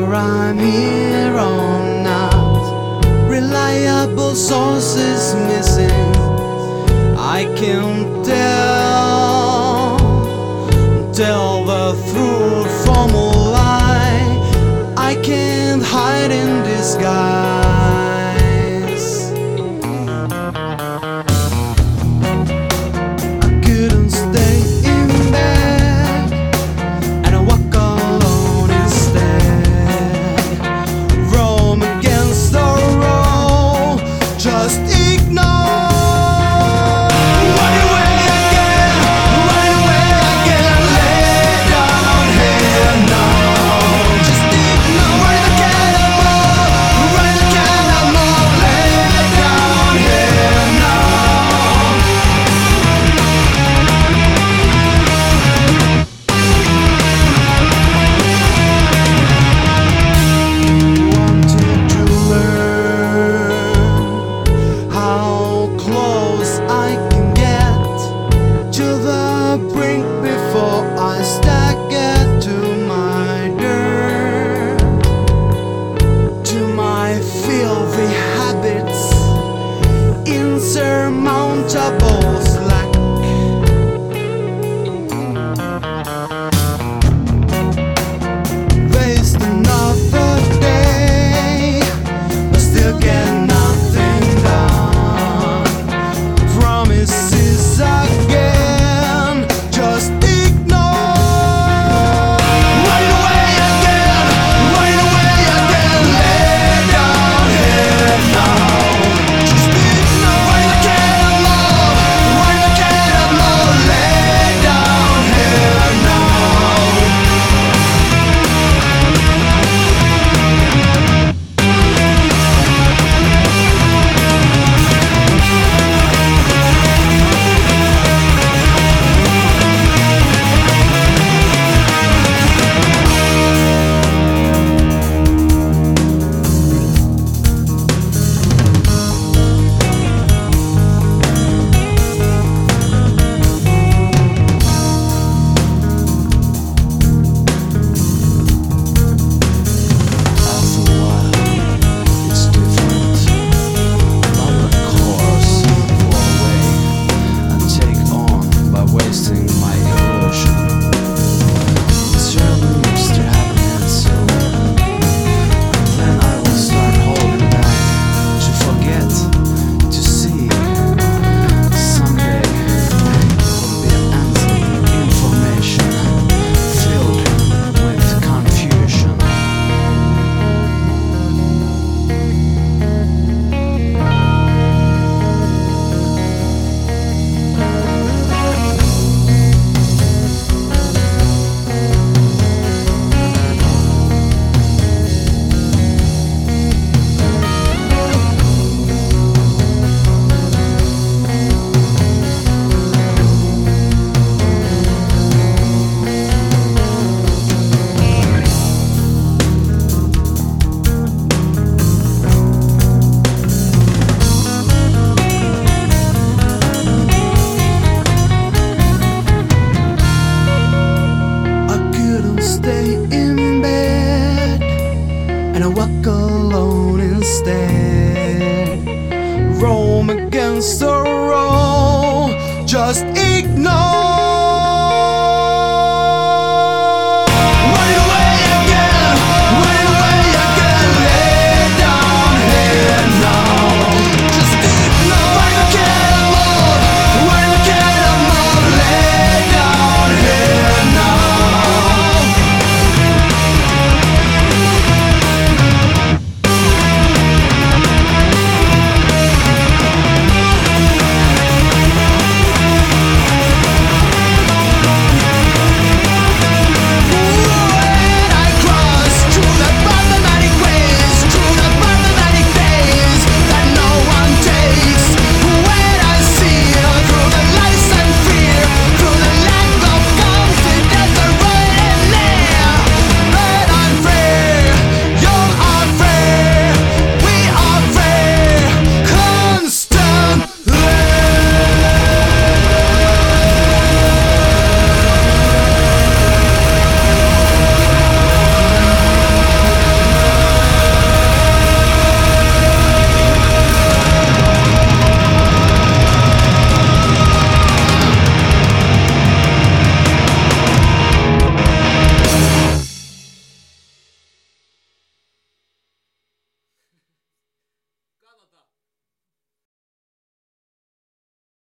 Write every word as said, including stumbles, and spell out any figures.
whether I'm here or not. Reliable sources missing, I can tell, tell the truth from a lie. I can't hide in disguise. I couldn't stay in bed, and I walk alone instead. Roam against the road, just ignore. Insurmountable slack. Waste another day, but still get nothing done. Promises again, just ignore. Right away again, right away again. Lay down here now. And I walk alone instead. Roam against the road, just